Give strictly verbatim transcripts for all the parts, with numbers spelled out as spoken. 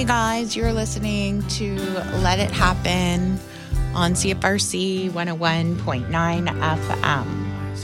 guys, you're listening to Let It Happen on C F R C one oh one point nine F M.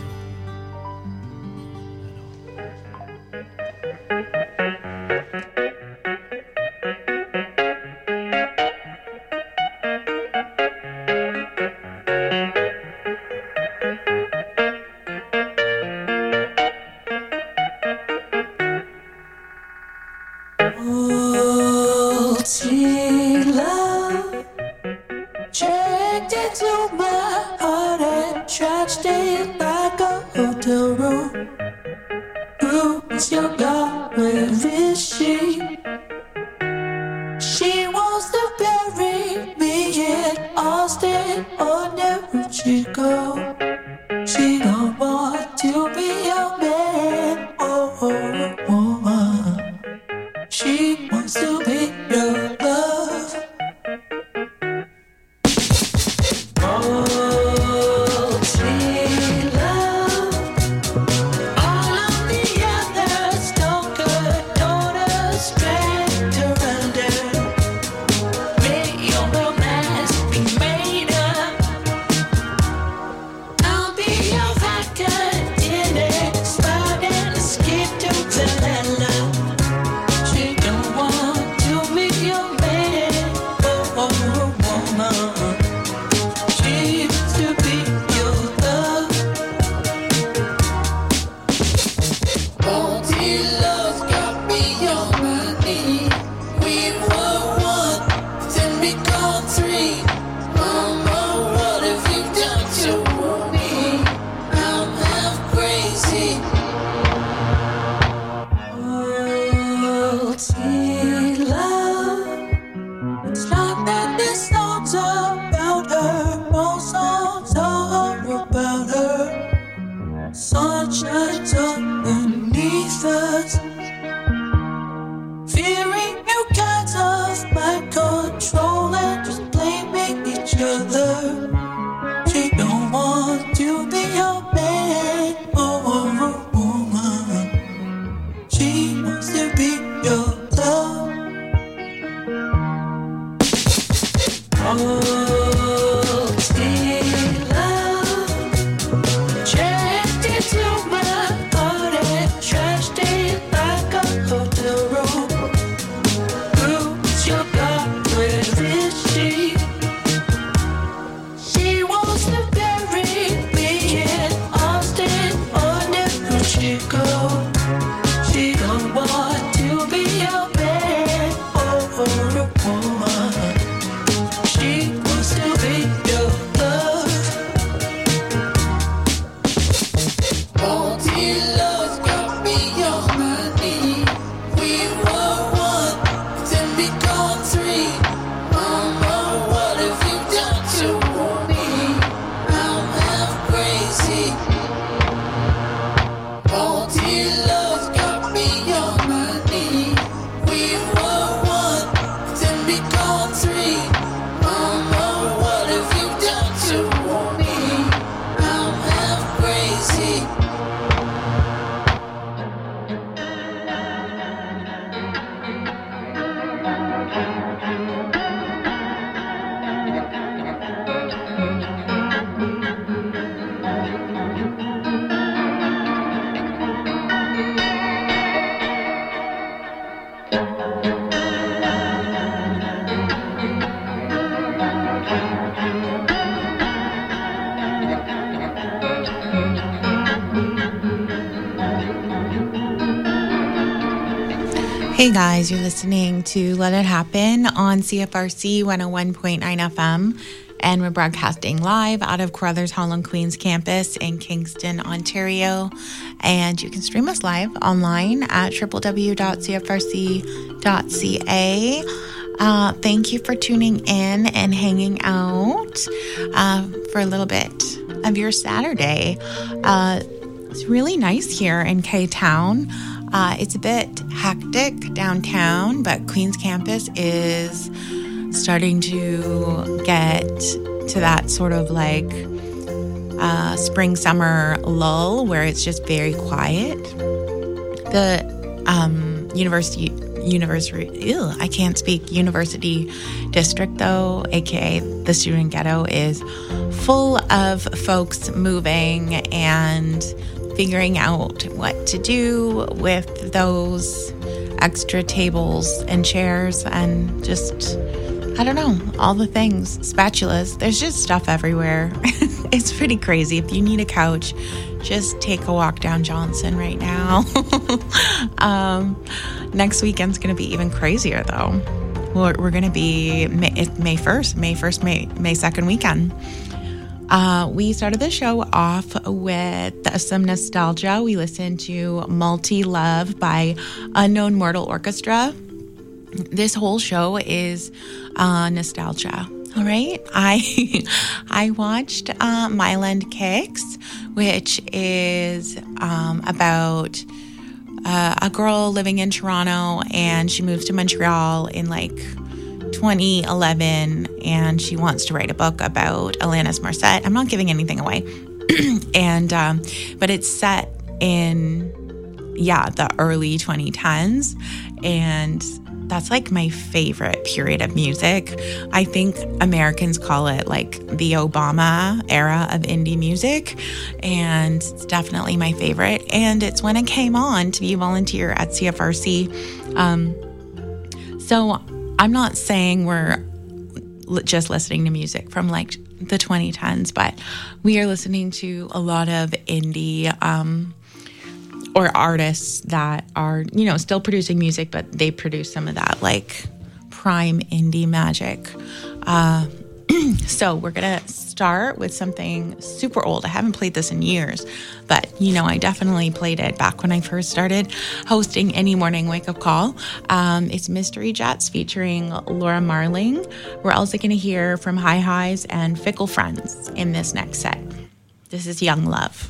Hey guys, you're listening to Let It Happen on C F R C one oh one point nine F M, and we're broadcasting live out of Carruthers Hall and Queens campus in Kingston, Ontario. And you can stream us live online at w w w dot c f r c dot c a. Uh, thank you for tuning in and hanging out uh, for a little bit of your Saturday. Uh, it's really nice here in K-Town. Uh, it's a bit hectic downtown, but Queens campus is starting to get to that sort of like uh, spring, summer lull where it's just very quiet. The um, university university, ew, I can't speak, university district though, aka the student ghetto, is full of folks moving and figuring out what to do with those extra tables and chairs and just, I don't know, all the things, spatulas. There's just stuff everywhere. It's pretty crazy. If you need a couch, just take a walk down Johnson right now. um, next weekend's going to be even crazier, though. We're, we're going to be May, May first, May first, May, May second weekend. Uh, we started the show off with some nostalgia. We listened to Multi-Love by Unknown Mortal Orchestra. This whole show is uh, nostalgia. All right. I I watched uh, Myland Kicks, which is um, about uh, a girl living in Toronto, and she moves to Montreal in like twenty eleven, and she wants to write a book about Alanis Morissette. I'm not giving anything away. and um, but it's set in, yeah, the early twenty tens, and that's like my favorite period of music. I think Americans call it like the Obama era of indie music, and it's definitely my favorite. And it's when I came on to be a volunteer at C F R C. Um, so I'm not saying we're just listening to music from like the twenty tens, but we are listening to a lot of indie um or artists that are, you know, still producing music, but they produce some of that like prime indie magic. Uh, so we're going to start with something super old. I haven't played this in years, but, you know, I definitely played it back when I first started hosting Any Morning Wake Up Call. Um, it's Mystery Jets featuring Laura Marling. We're also going to hear from High Highs and Fickle Friends in this next set. This is Young Love.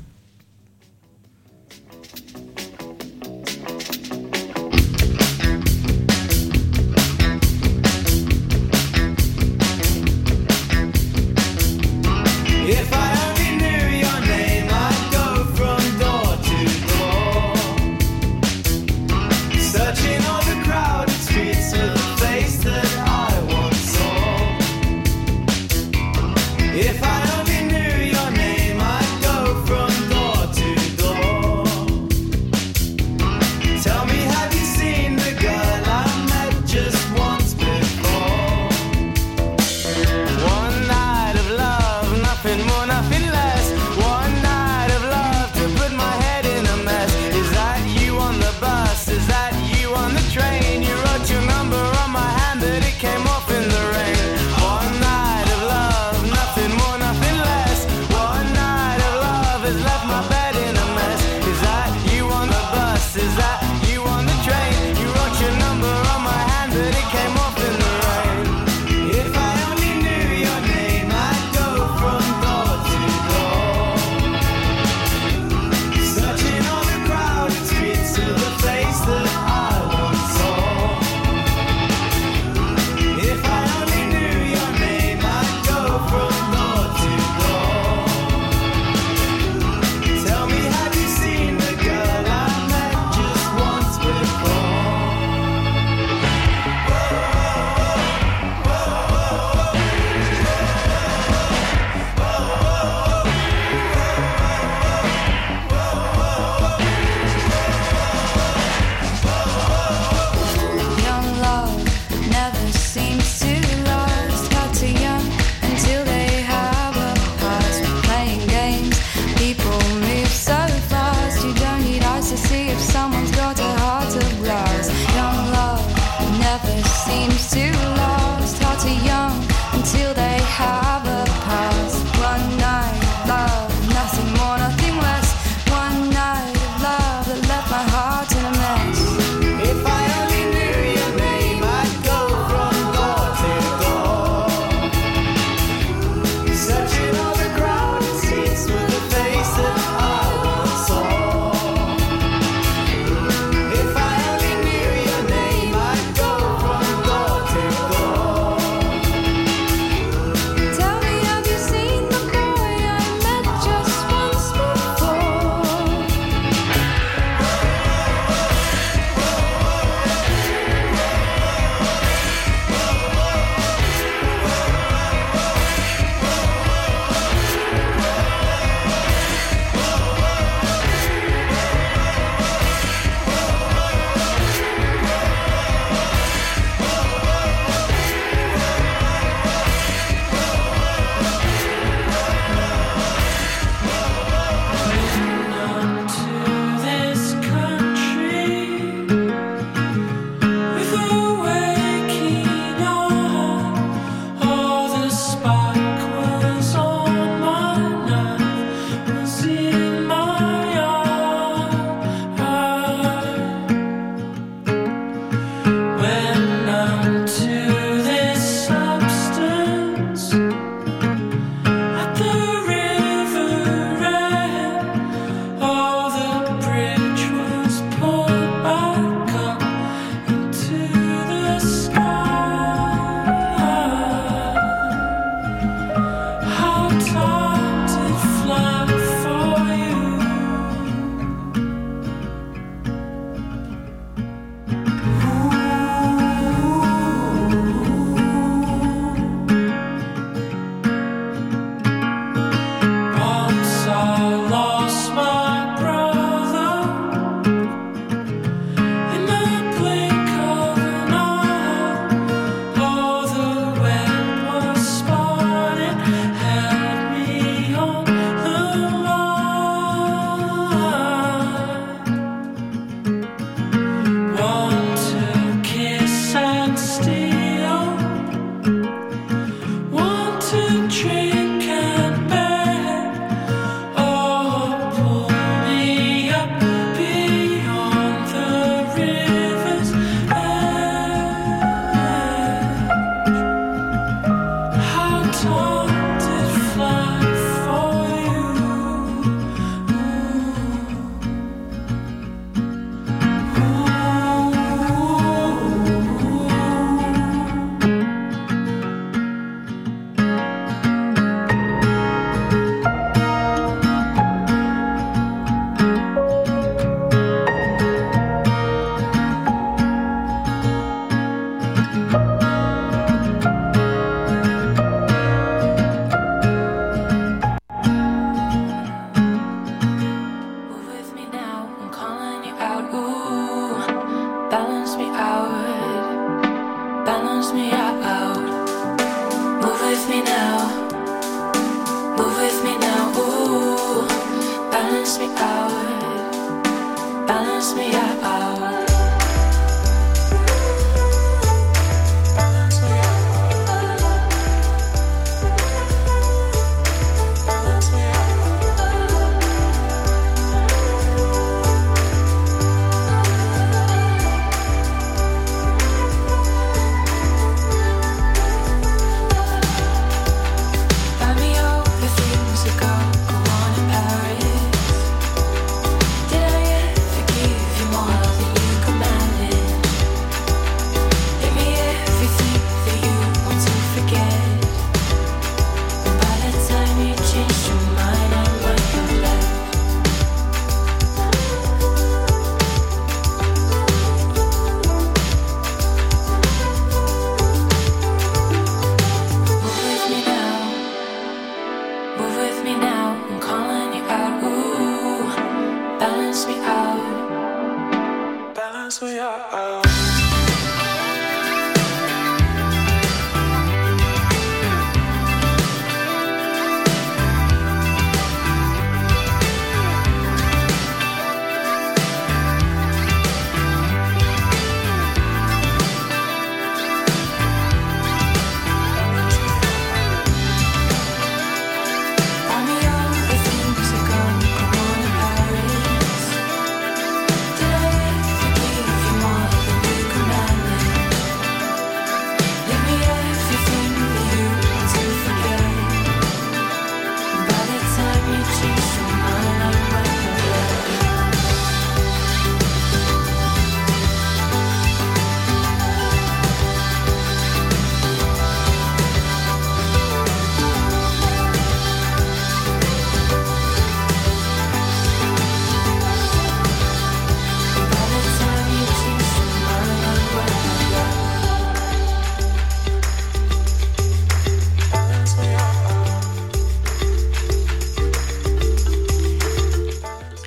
One night of love, nothing more, nothing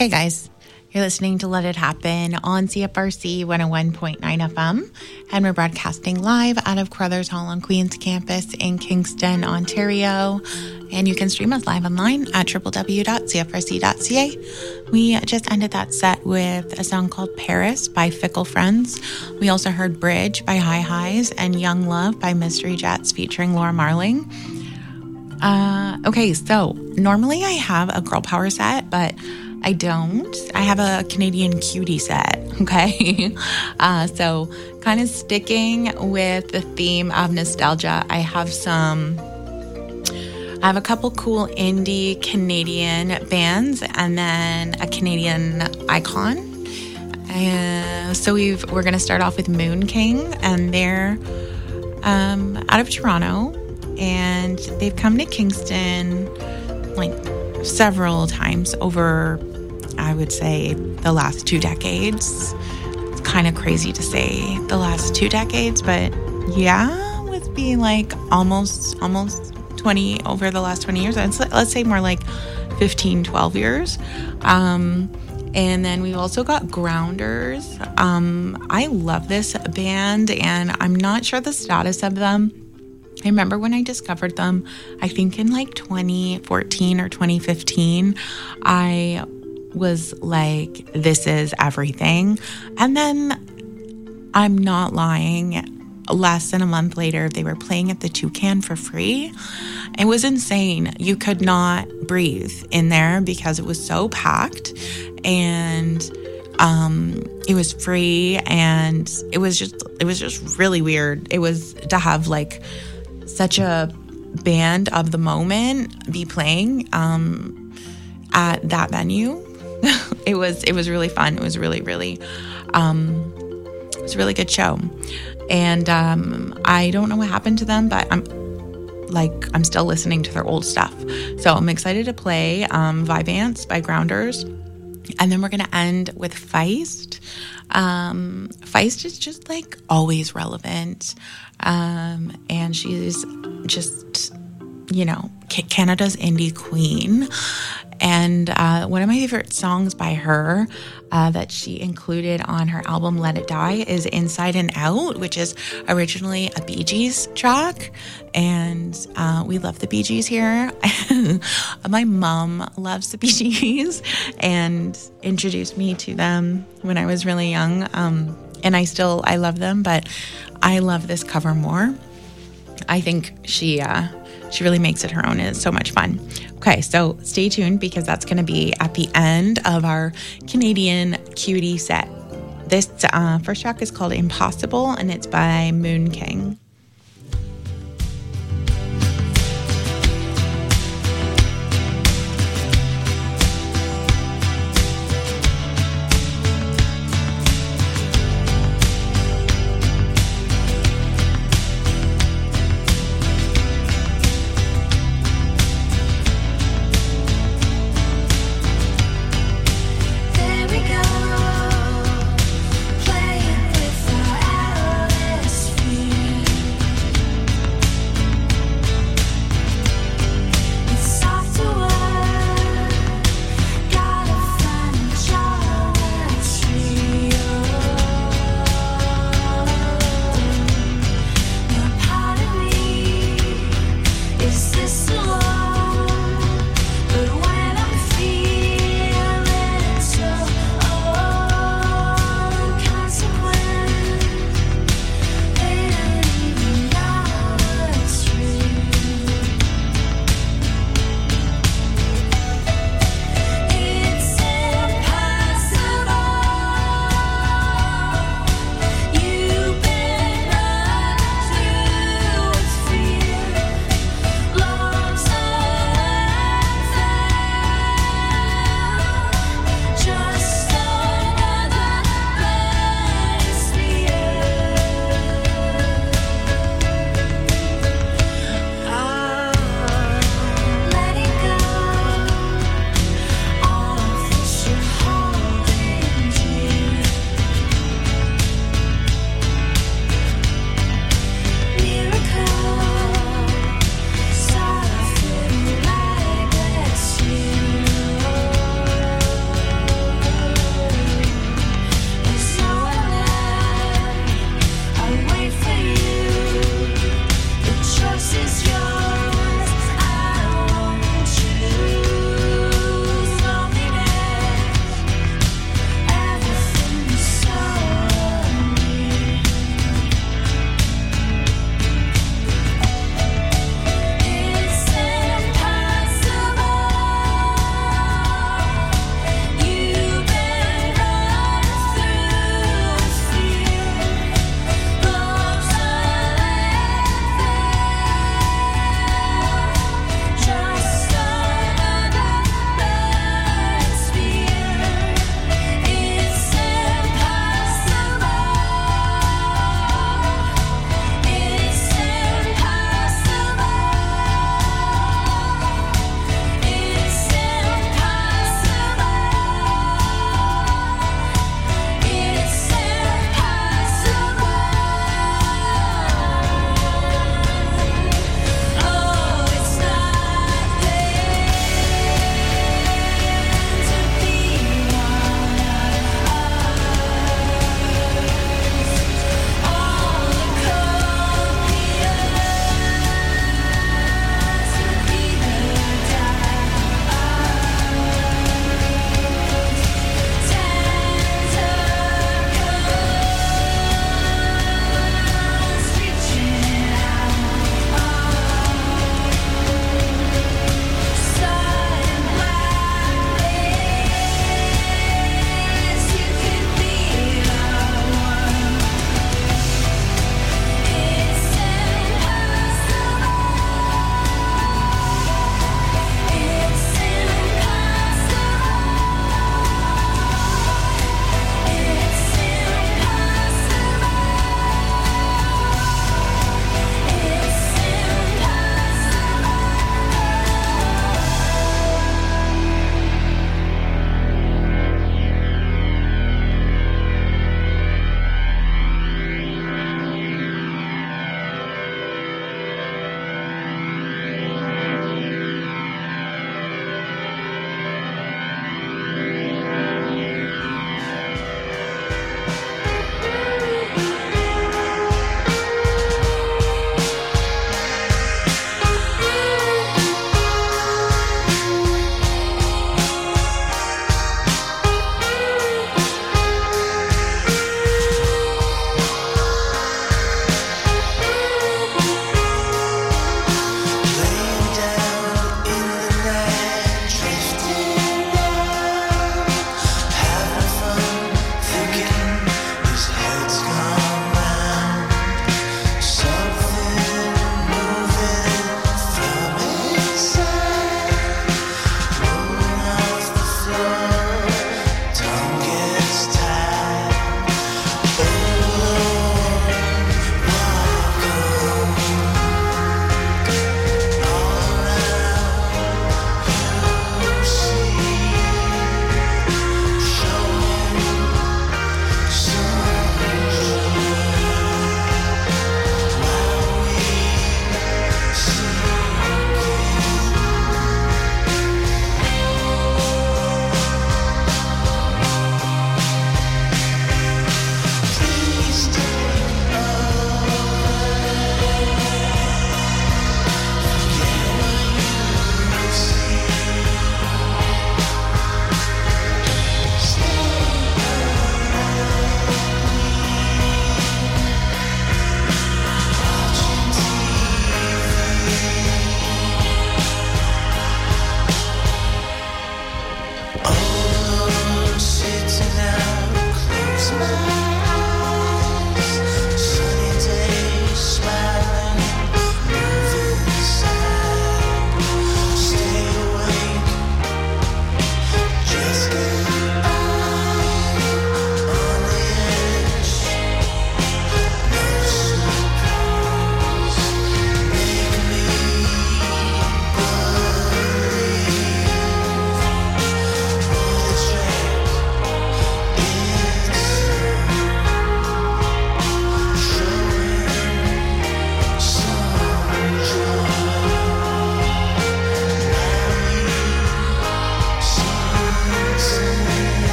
Hey guys, you're listening to Let It Happen on C F R C one oh one point nine F M, and we're broadcasting live out of Crothers Hall on Queen's campus in Kingston, Ontario. And you can stream us live online at w w w dot c f r c dot c a. We just ended that set with a song called Paris by Fickle Friends. We also heard Bridge by High Highs and Young Love by Mystery Jets featuring Laura Marling. Uh, okay, so normally I have a girl power set, but I don't. I have a Canadian cutie set, okay? uh, so kind of sticking with the theme of nostalgia, I have some... I have a couple cool indie Canadian bands and then a Canadian icon. Uh, so we've, we're going to start off with Moon King, and they're um, out of Toronto, and they've come to Kingston like several times over, I would say, the last two decades. It's kind of crazy to say the last two decades, but yeah, with being like almost, almost twenty over the last twenty years. Let's say more like fifteen, twelve years. Um, and then we've also got Grounders. Um, I love this band, and I'm not sure the status of them. I remember when I discovered them, I think in like twenty fourteen or twenty fifteen, I was like, this is everything. And then, I'm not lying, less than a month later, they were playing at the Toucan for free. It was insane. You could not breathe in there because it was so packed, and um, it was free, and it was just it was just really weird. It was to have like such a band of the moment be playing um, at that venue. it was it was really fun. It was really really um, it was a really good show. And um, I don't know what happened to them, but I'm like, I'm still listening to their old stuff. So I'm excited to play um, Vivance by Grounders. And then we're going to end with Feist. Um, Feist is just like always relevant. Um, and she's just, you know, Canada's indie queen. And uh, one of my favorite songs by her uh, that she included on her album Let It Die is Inside and Out, which is originally a Bee Gees track. And uh, we love the Bee Gees here. My mom loves the Bee Gees and introduced me to them when I was really young. Um, and I still, I love them, but I love this cover more. I think she... Uh, She really makes it her own, and it's so much fun. Okay, so stay tuned because that's going to be at the end of our Canadian cutie set. This uh, first track is called Impossible, and it's by Moon King. Playing with our atmosphere.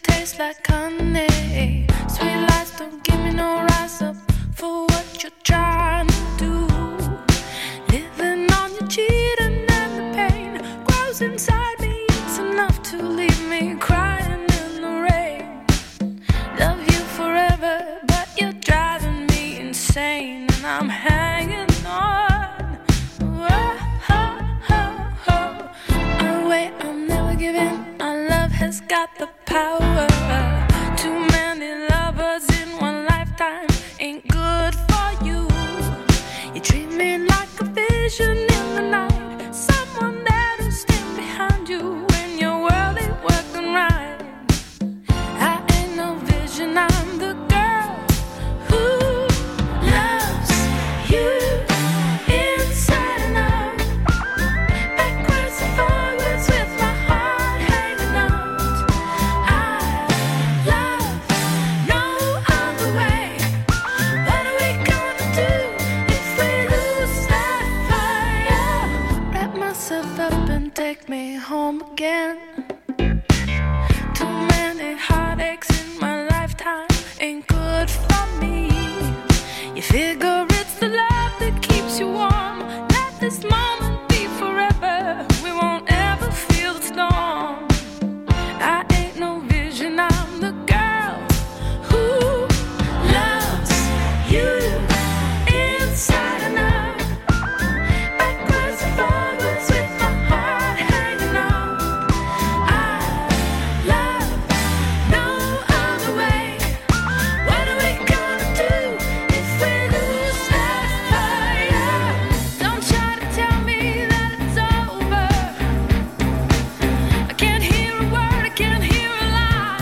taste like honey. Sweet lies don't give me no rise up for what you're trying to do. Living on your cheating and the pain grows inside me. It's enough to leave me crying in the rain. Love you forever, but you're driving me insane, and I'm hanging on. Whoa, ho, ho, ho. Oh, wait, I'm never giving. Our love has got the power. Too many lovers in one lifetime ain't good for you. You treat me like a vision in the night, someone there to stand behind you when your world ain't working right. I ain't no vision, I'm the girl who loves you inside and out, backwards and forwards with my heart hanging out. I love no other way. What are we gonna do if we lose that fire? Wrap myself up and take me home again. Too many heartaches in my lifetime ain't good for me. You figure it's the love that keeps you warm. Let this moment be forever. We won't ever feel the storm. I ain't no vision, I'm the girl who loves you inside and out, backwards and forwards with my heart hanging out. I love no other way. What are we gonna do if we lose that fire? Don't try to tell me that it's over. I can't hear a word, I can't hear a lie.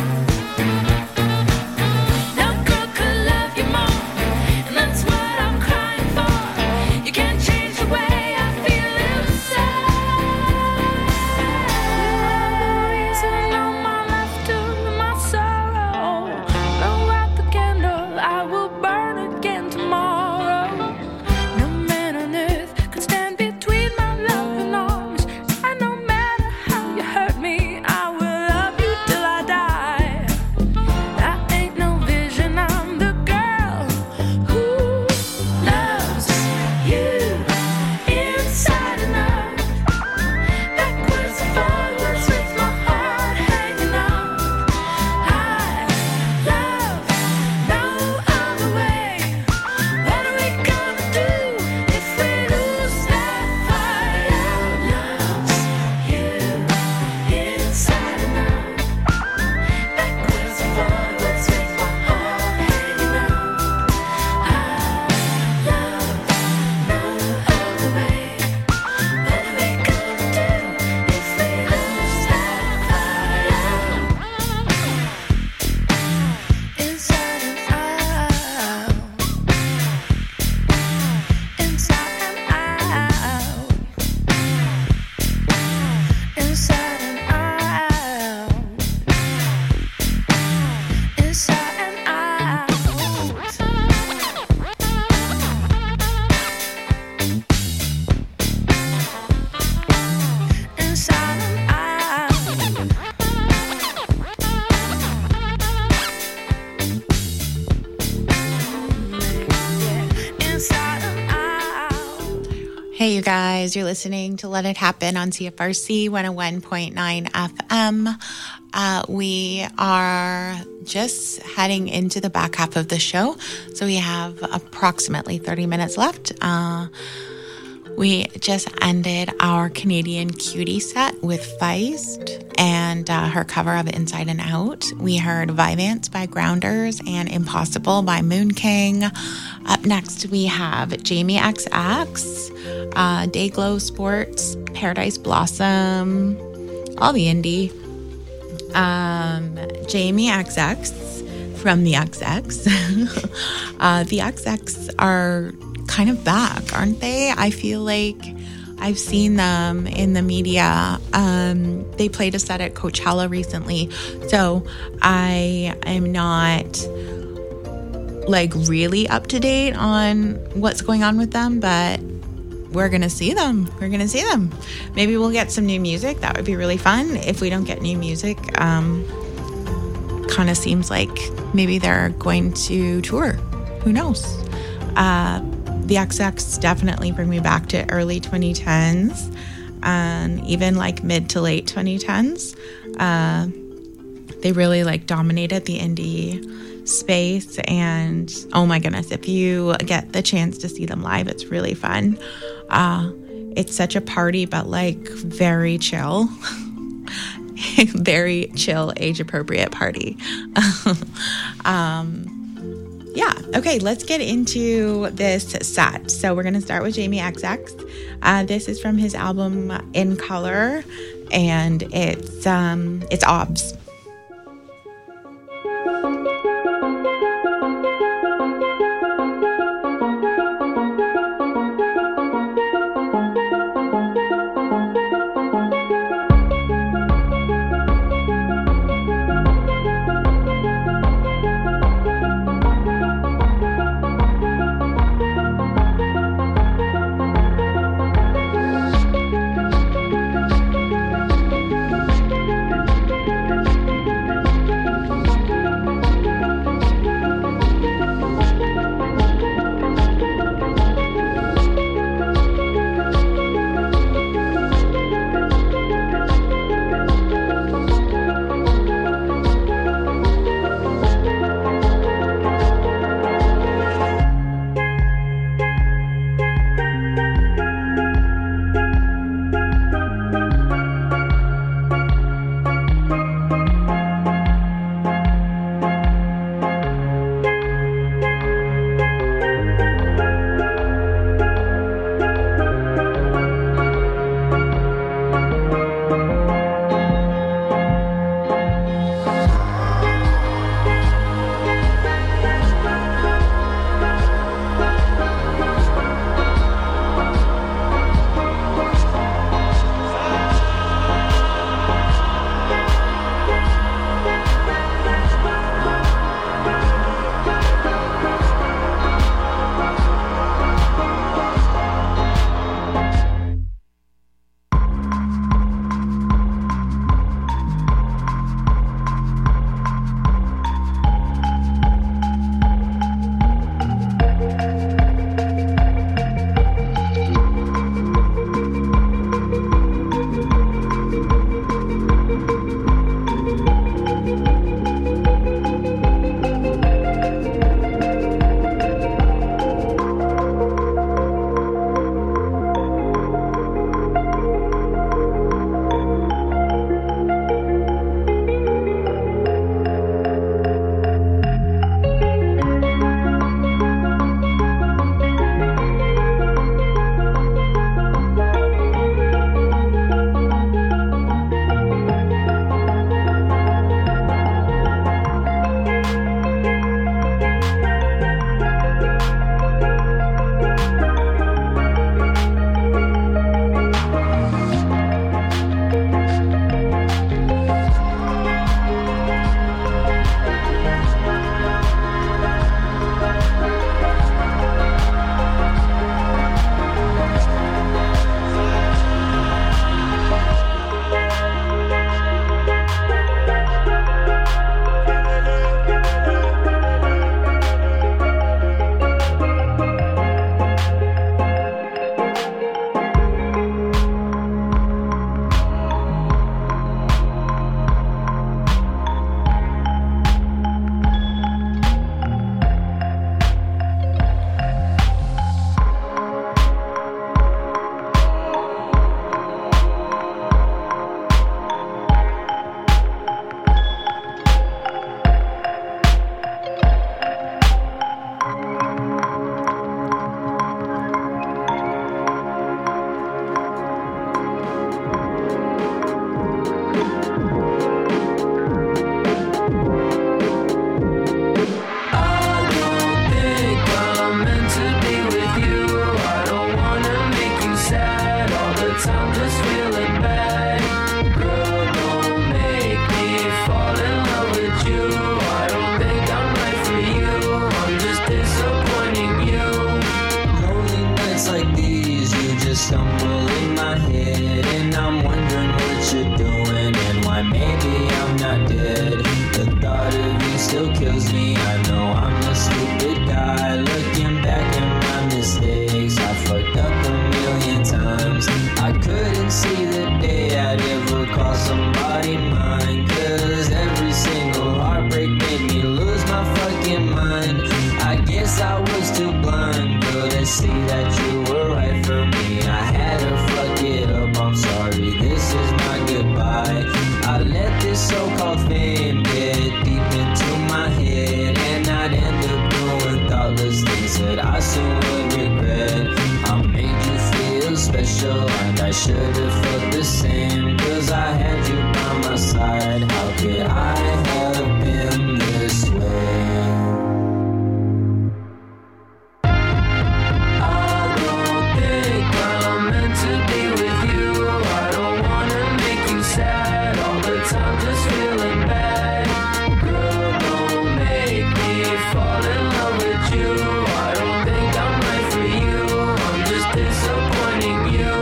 No girl could love you more, and that's what I'm crying for. You can't change the way I feel inside. You're the reason all my life to my sorrow. Blow out the candle, I will burn again tomorrow. No man on earth could stand between my loving arms. And no matter how you hurt me, I will love you till I die. I ain't no vision, I'm the girl who loves you inside and out, backwards and forwards with my heart hanging out. I love no other way. What are we gonna do if we lose that fire? Loves you inside and out, backwards and forwards with my heart hanging out. I love no other way. What are we gonna do if we lose that fire? Inside and out, inside and out, inside and out, inside and out. Inside and out. Yeah. Inside and out. Hey, you guys, you're listening to Let It Happen on C F R C one oh one point nine F M. Uh, we are just heading into the back half of the show, so we have approximately thirty minutes left. Uh, we just ended our Canadian Cutie set with Feist and uh, her cover of Inside and Out. We heard Vivance by Grounders and Impossible by Moon King. Up next, we have Jamie X X, uh, Dayglow Sports, Paradise Blossom, all the indie. Um, Jamie X X from the X X. uh, the X X are kind of back, aren't they? I feel like I've seen them in the media. Um, they played a set at Coachella recently, so I am not like really up to date on what's going on with them, but we're gonna see them. We're gonna see them. Maybe we'll get some new music. That would be really fun. If we don't get new music, um, kind of seems like maybe they're going to tour. Who knows? Uh, the X X definitely bring me back to early twenty tens, and even like mid to late twenty tens. Uh, they really like dominated the indie space, and oh my goodness, if you get the chance to see them live, it's really fun. Uh, it's such a party, but like very chill. Very chill, age-appropriate party. um, yeah, okay, let's get into this set. So we're going to start with Jamie X X. Uh, this is from his album In Color, and it's um, it's Obs. my fucking mind. I guess I was too blind, couldn't see that you were right for me. I had to fuck it up, I'm sorry, this is my goodbye. I let this so-called fame get deep into my head, and I'd end up doing thoughtless things that I soon would regret. I made you feel special, and I should have felt the same, cause I had you by my side. How could I have been this way? I don't think I'm meant to be with you. I don't wanna make you sad all the time, just feeling bad. Girl, don't make me fall in love with you. I don't think I'm right for you, I'm just disappointing you.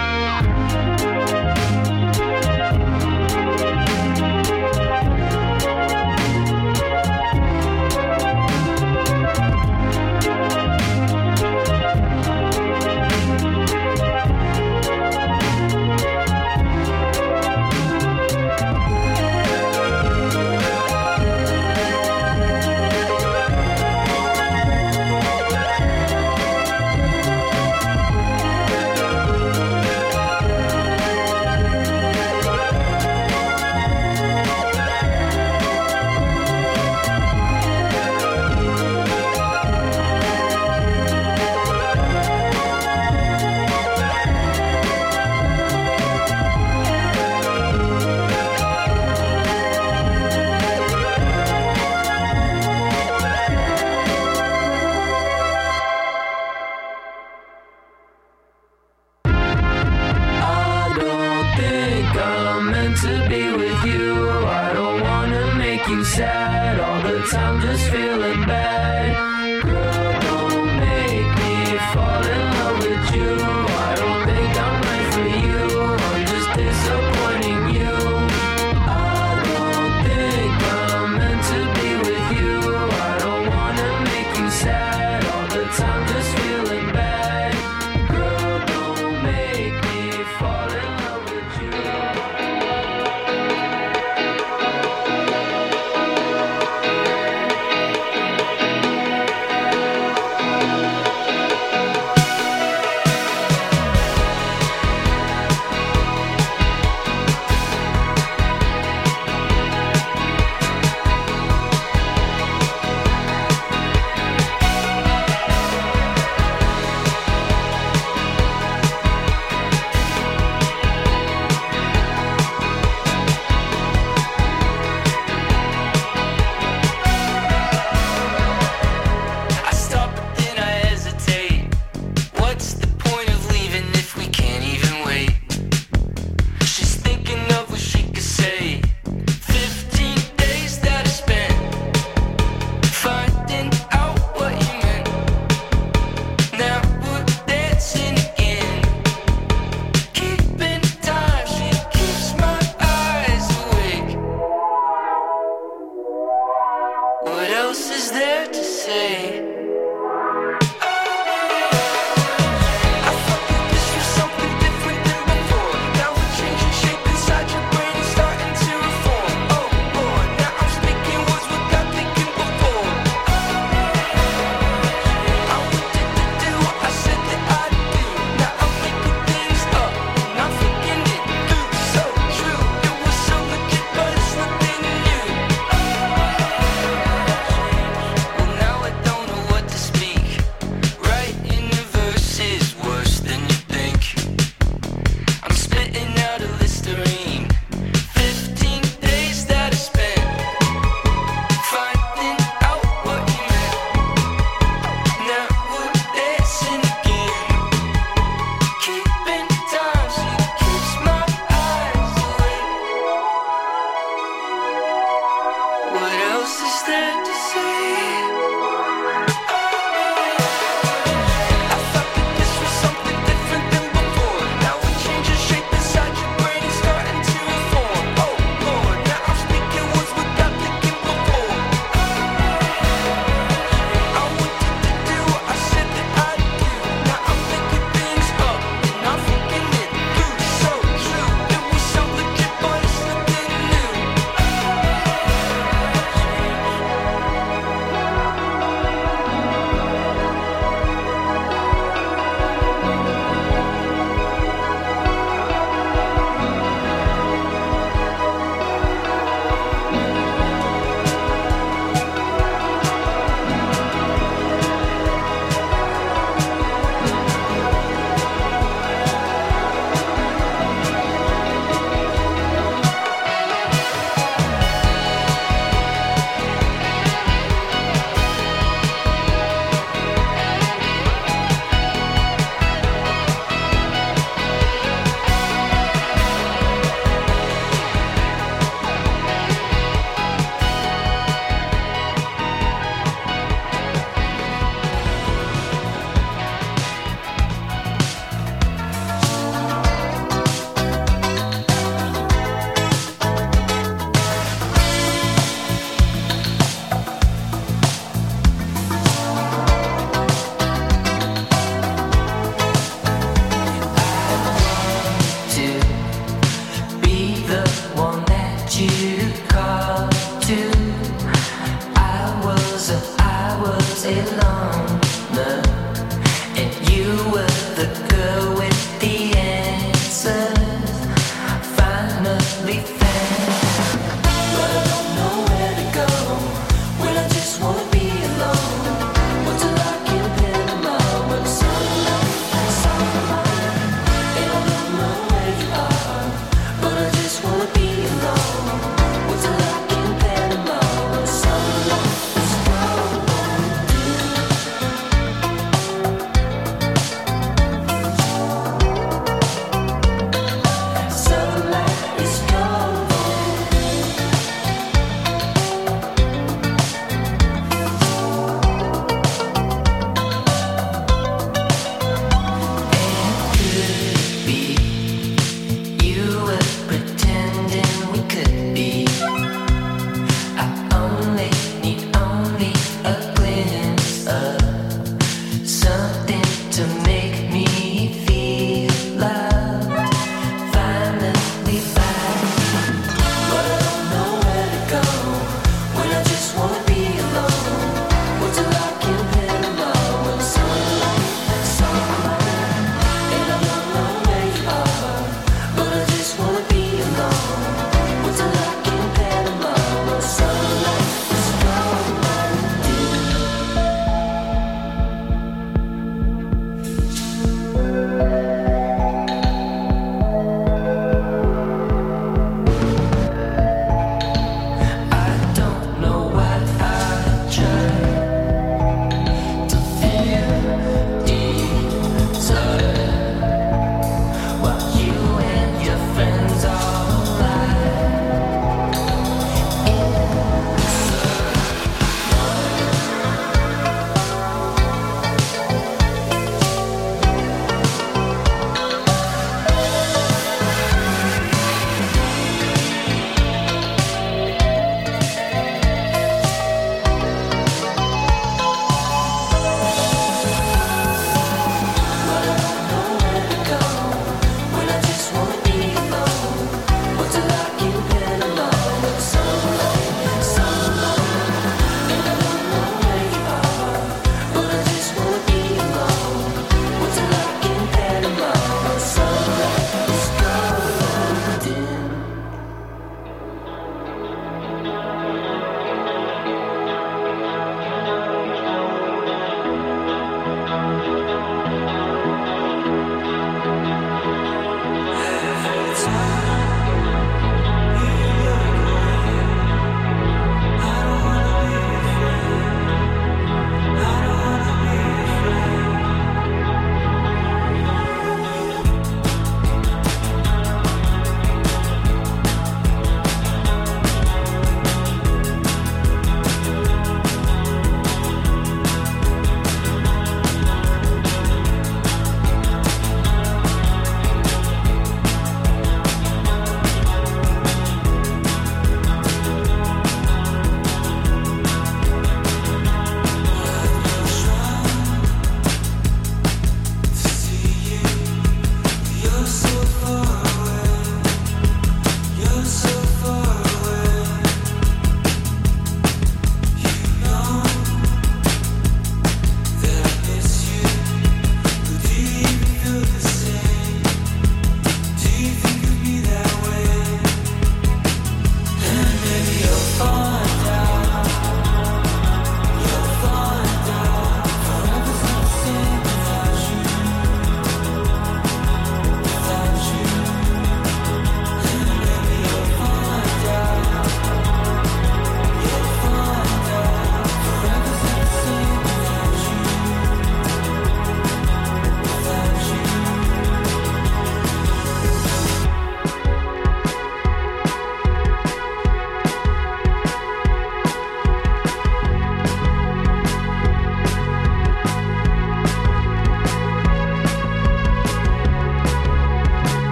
You sad all the time, just feeling bad. Girl, don't make me fall in love with you. I don't think I'm right for you, I'm just disappointing you. I don't think I'm meant to be with you. I don't wanna make you sad all the time, just feeling bad. Girl, don't make me fall in love with you. So I was a loner, and you were the girl with the answers. Finally found, but I don't know where to go. Well, I just wanna be alone. What's it like in Panama when the sunlight is sunlight? And I don't know where you are, but I just wanna be alone. What's it like in Panama when the sunlight is gone?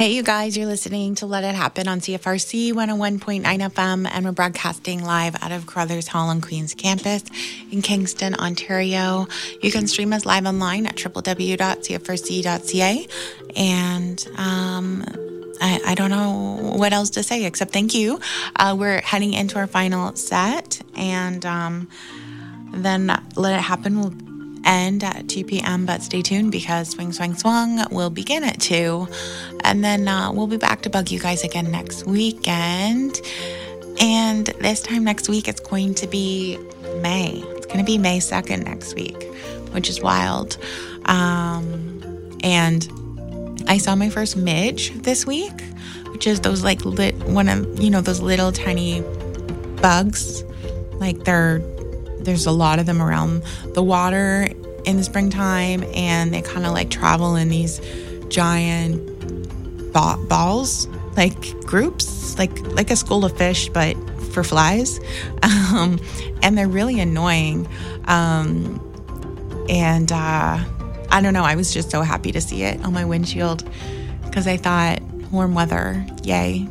Hey, you guys, you're listening to Let It Happen on C F R C one oh one point nine F M, and we're broadcasting live out of Carruthers Hall on Queen's campus in Kingston, Ontario. You can stream us live online at w w w dot c f r c dot c a, and um, I, I don't know what else to say except thank you. Uh, we're heading into our final set, and um, then Let It Happen will end at two p.m., but stay tuned because Swing Swang Swung will begin at two, and then uh, we'll be back to bug you guys again next weekend. And this time next week it's going to be May. It's going to be May second next week, which is wild. Um, and I saw my first midge this week, which is those like lit one of you know those little tiny bugs. Like they're There's a lot of them around the water in the springtime, and they kind of like travel in these giant ba- balls, like groups, like like a school of fish, but for flies. Um, and they're really annoying. Um, and uh, I don't know, I was just so happy to see it on my windshield because I thought, warm weather, yay.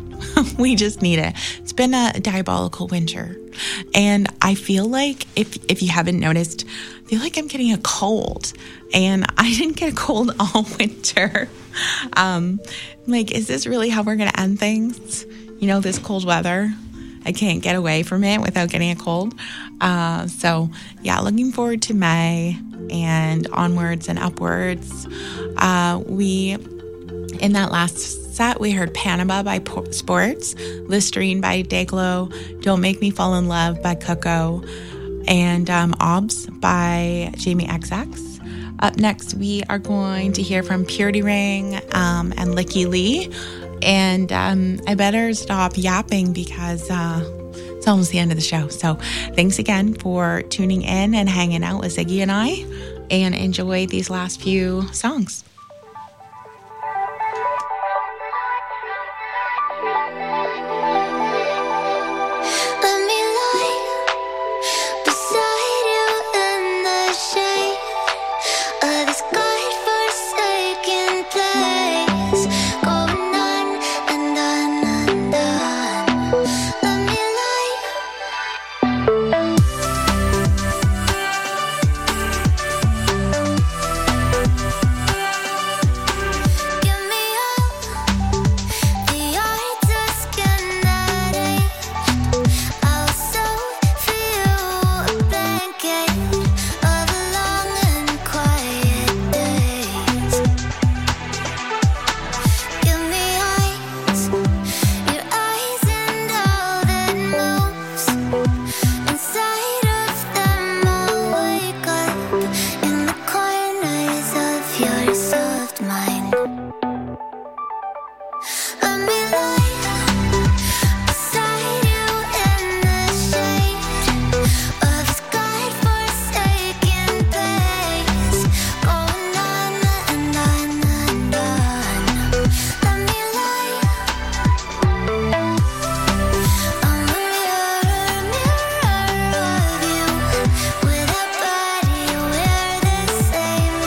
We just need it. It's been a diabolical winter. And I feel like, if if you haven't noticed, I feel like I'm getting a cold. And I didn't get a cold all winter. Um, like, is this really how we're going to end things? You know, this cold weather. I can't get away from it without getting a cold. Uh, so, yeah, looking forward to May and onwards and upwards. Uh, we, in that last set, we heard Panama by P- Sports, Listerine by Dayglow, Don't Make Me Fall in Love by Coco, and um, Obs by Jamie X X. Up next, we are going to hear from Purity Ring um, and Licky Lee. And um, I better stop yapping because uh, it's almost the end of the show. So thanks again for tuning in and hanging out with Ziggy and I, and enjoy these last few songs.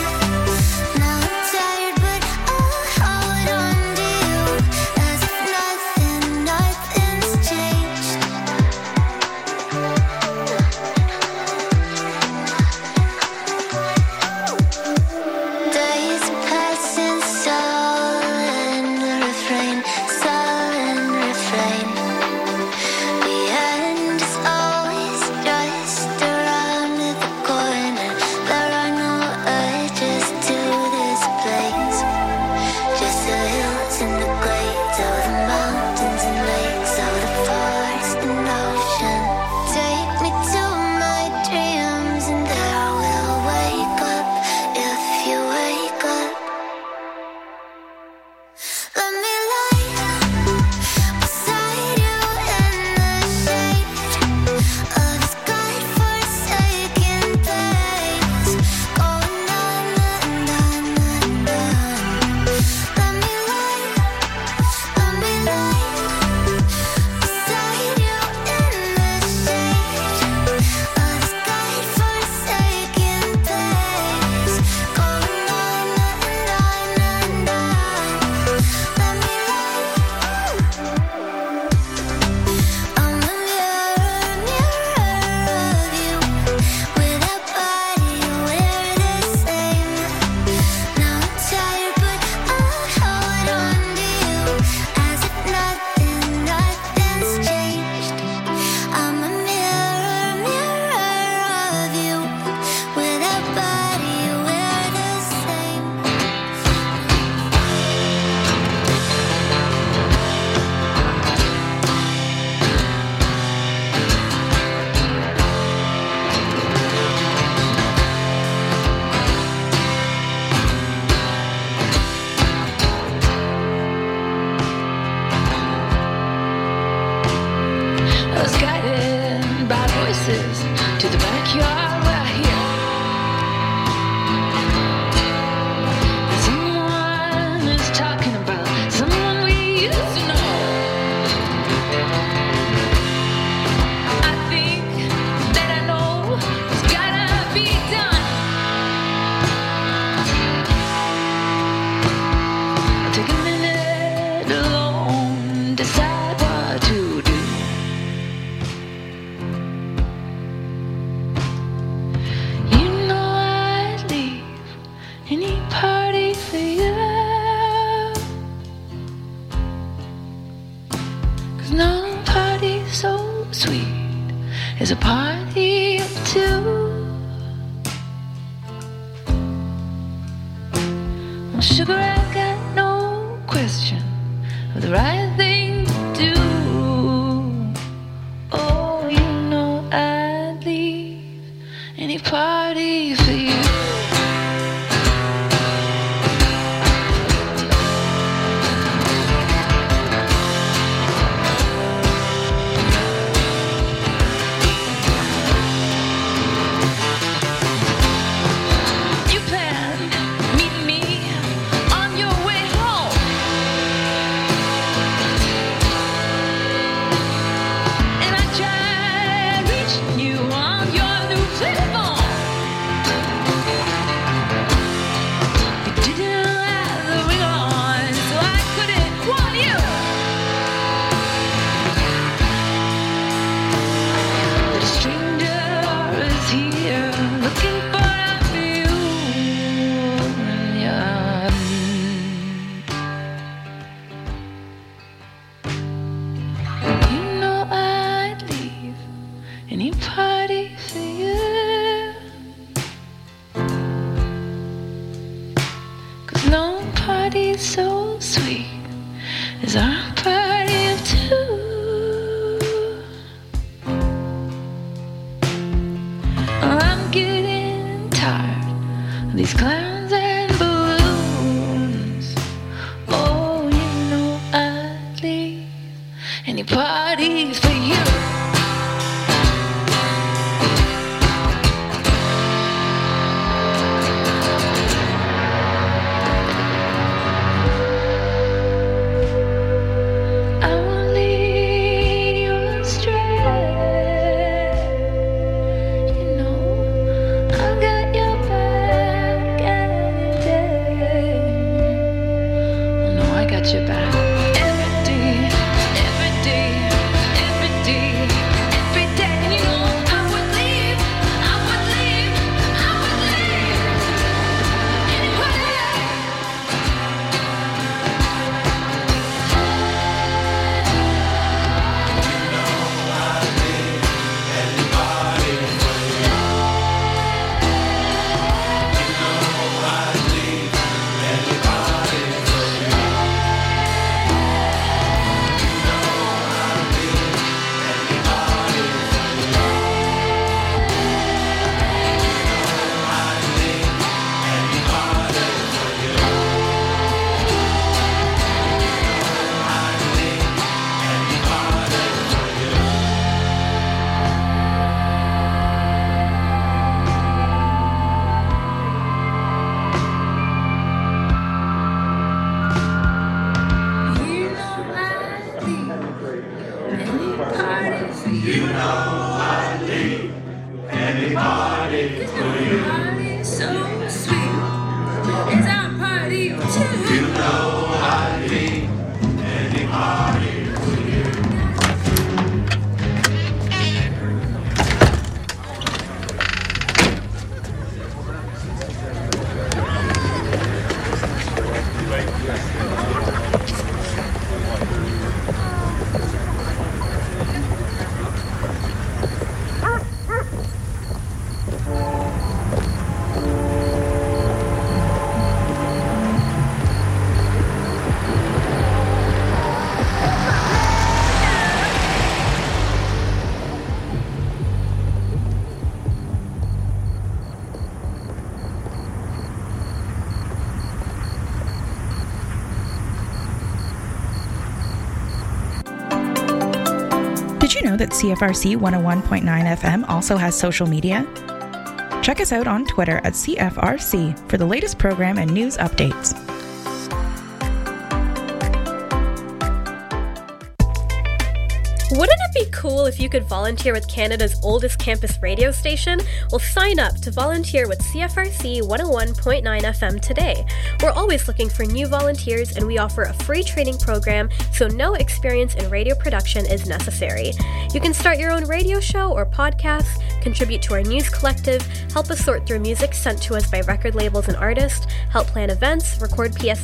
Not is a party of two. Well, sugar, I got no question of the right thing to do. Oh, you know I'd leave any party for you. So sweet is our party of two. I'm getting tired of these clowns and balloons. Oh, you know I'd leave any parties for you. Your back every day, every day, every day, every day. And you know I would leave, I would leave, I would leave anybody. You know I'd leave anybody for you. You know I'd leave anybody for you. You know I'd leave anybody for you. So sweet is our party too. You know I'd leave anybody for you. Did you know that C F R C one oh one point nine F M also has social media? Check us out on Twitter at C F R C for the latest program and news updates. Wouldn't it be cool if you could volunteer with Canada's oldest campus radio station? Well, sign up to volunteer with C F R C one oh one point nine F M today. We're always looking for new volunteers, and we offer a free training program, so no experience in radio production is necessary. You can start your own radio show or podcast, contribute to our news collective, help us sort through music sent to us by record labels and artists, help plan events, record P S